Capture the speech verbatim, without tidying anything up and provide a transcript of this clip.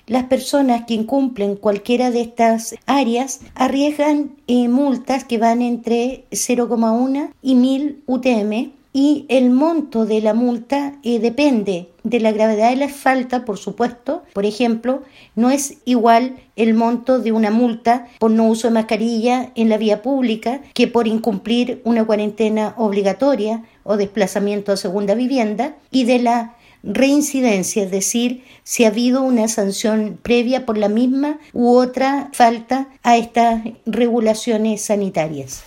las personas que incumplen cualquiera de estas áreas arriesgan eh, multas que van entre cero coma uno y mil U T M, y el monto de la multa eh, depende de la gravedad de la falta, por supuesto. Por ejemplo, no es igual el monto de una multa por no uso de mascarilla en la vía pública que por incumplir una cuarentena obligatoria o desplazamiento a segunda vivienda, y de la reincidencia, es decir, si ha habido una sanción previa por la misma u otra falta a estas regulaciones sanitarias.